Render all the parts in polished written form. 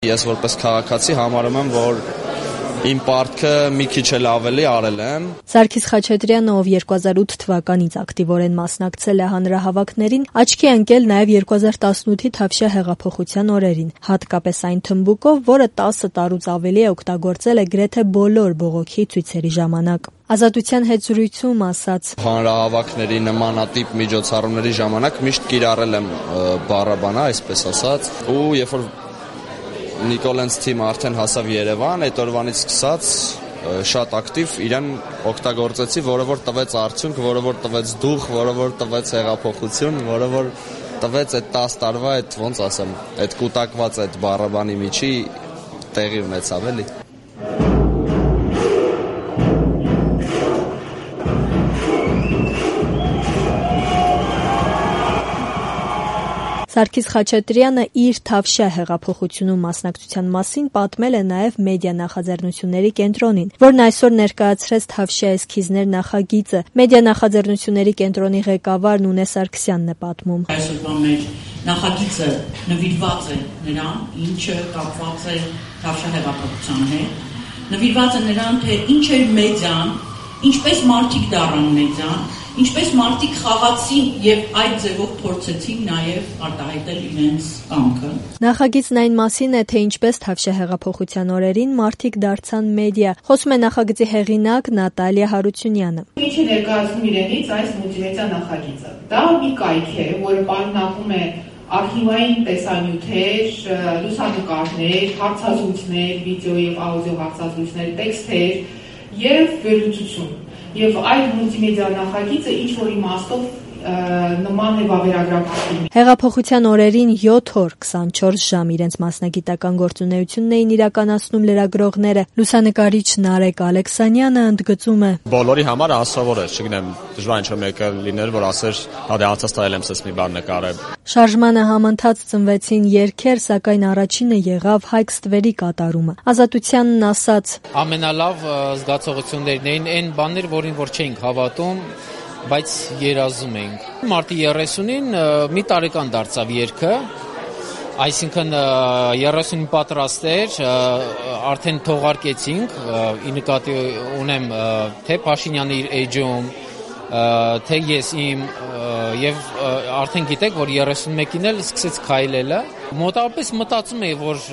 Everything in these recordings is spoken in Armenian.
Ես որպես քաղաքացի համարում եմ, որ իմ պարտքը մի քիչ էլ ավելի արել եմ։ Սարգիս Խաչատրյանը, ով 2008 թվականից ակտիվորեն մասնակցել է հանրահավաքներին, աչքի է ընկել նաև 2018-ի Թավշյա հեղափոխության օրերին, հատկապես այն թմբուկով, որը 10 տարուց ավելի է օգտագործել է գրեթե բոլոր բողոքի ցույցերի ժամանակ։ Ազատության հետ զրույցում ասաց. Հանրահավաքների նմանատիպ միջոցառումների ժամանակ միշտ կիրառել եմ բառաբանա, այսպես ասած, ու երբ որ Նիկոլենց թիմը արդեն հասավ Երևան, այդ օրվանից սկսած շատ ակտիվ իրեն օգտագործեցի, որը որ տվեց արդյունք, որը որ տվեց դուխ, որը որ տվեց հեղափոխություն, որը որ տվեց այդ 10 տարվա այդ ոնց ասեմ, այդ կուտակված այդ բառաբանի միջի տեղի ունեցավ էլի։ Սարգիս Խաչատրյանը իր Թավշյա հեղափոխությունում մասնակցության մասին պատմել է նաև մեդիա նախաձեռնությունների կենտրոնին, որն այսօր ներկայացրեց Թավշյա էսքիզներ նախագիծը։ Մեդիա նախաձեռնությունների կենտրոնի ղեկավար Նունե Սարգսյանն է պատմում. Այսօրվա մեր նախագիծը նվիրված է նրան, ինչը կապված է Թավշյա հեղափոխության հետ, նվիրված է նրան, թե ինչ է մեդիան, ինչպես մարդիկ դառան մեդիան, ինչպես մարդիկ խաղացին եւ այդ ձևով փորձեցին նաեւ արտահայտել իրենց կամքը։ Նախագիծն այն մասին է, թե ինչպես Թավշյա հեղափոխության օրերին մարդիկ դարձան մեդիա։ Խոսում է նախագծի հեղինակ Նատալիա Հարությունյանը։ Ինչ է ներկայացնում իրենից այս մուլտիմեդիա նախագիծը։ Դա մի կայք է, որը պարունակում է արխիվային տեսանյութեր, լուսանկարներ, հարցազրույցներ, վիդեո եւ աուդիո հարցազրույցներ, տեքստեր եւ վերլուծություն։ Եվ այդ մուլտիմեդիա նախագիծը ինչ-որ իմաստով նման է վավերագրական։ Հեղափոխության օրերին 7 օր 24 ժամ իրենց մասնագիտական գործունեությունն էին իրականացնում լրագրողները։ Լուսանկարիչ Նարեկ Ալեքսանյանը ընդգծում է. Բոլորի համար ասավորեր, չգիտեմ, դժվար ինչ-որ մեկը լիներ, որ ասեր, հա դե անցած տարի եմ սես մի բան նկարել։ Շարժմանը համընթաց ծնվեցին երգեր, սակայն առաջինը եղավ Հայկ Ստվերի կատարումը։ Ազատությանն ասաց. Ամենալավ զգացողություններն էին այն բաներ, որին որ չէինք հավատում, բայց երազում ենք։ Մարտի 30-ին մի տարեկան դարձավ երգը, այսինքն 30-ին պատրաստ էր, արդեն թողարկեցինք, ի նկատի ունեմ թե Փաշինյանի իր էջում, թե ես իմ եւ արդեն գիտեք, որ 31-ին էլ սկսեց քայլելը։ Մոտավորապես մտածում էի, որ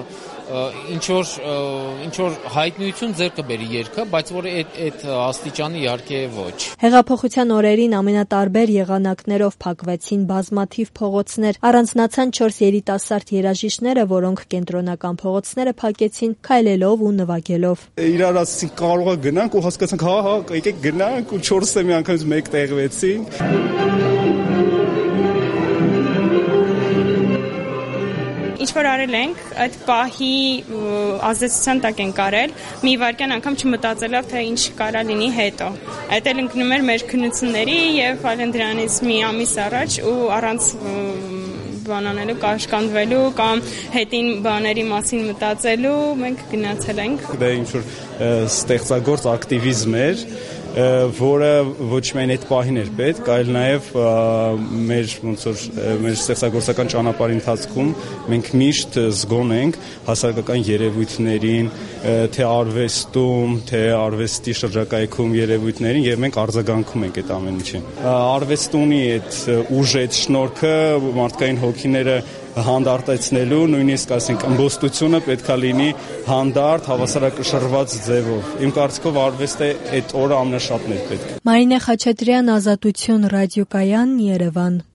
ինչ որ հայտնիություն ձեռք կբերի երգը, բայց որ այդ աստիճանի իհարկե ոչ։ Հեղափոխության օրերին ամենատարբեր եղանակներով փակվեցին բազմաթիվ փողոցներ, առանձնացան 4 երիտասարդ երաժիշտները, որոնք կենտրոնական փողոցները փակեցին քայլելով ու նվագելով։ Իրար ասացինք կարող է գնանք ու հասկացանք հա, եկեք գնանք ու 4-ը միանգամից մեկ տեղվեցին։ Ինչ որ արել ենք, այդ պահի ազդեցության տակ ենք արել, մի վայրկյան անգամ չմտածելով, թե ինչ կարա լինի հետո։ Այդ էլ ընկնում էր մեր քննությունների եւ այլն դրանից մի ամիս առաջ ու առանց բանանելու, կաշկանդվելու կամ հետին բաների մասին մտածելու մենք գնացել ենք։ Դա ինչ որ ստեղծագործ ակտիվիզմ էր, որը ոչ միայն այդ պահին էր պետք, այլ նաև մեր ստեղծագործական ճանապարհի ընթացքում մենք միշտ զգոն ենք հասարակական երևույթներին, թե արվեստում, թե արվեստի շրջակայքում երևույթներին եւ մենք արձագանքում ենք այդ ամեն ինչին։ Արվեստը ունի այդ ուժը, այդ շնորհքը մարդկային հոգիները հանդարտեցնելու, նույնիսկ ասենք ըմբոստությունը պետքա լինի հանդարտ, հավասարակշռված ձևով։ Իմ կարծիքով արվեստը այդ օրը ամենաշատն է պետք։ Մարինե Խաչատրյան, Ազատություն, ռադիոկայան, Երևան։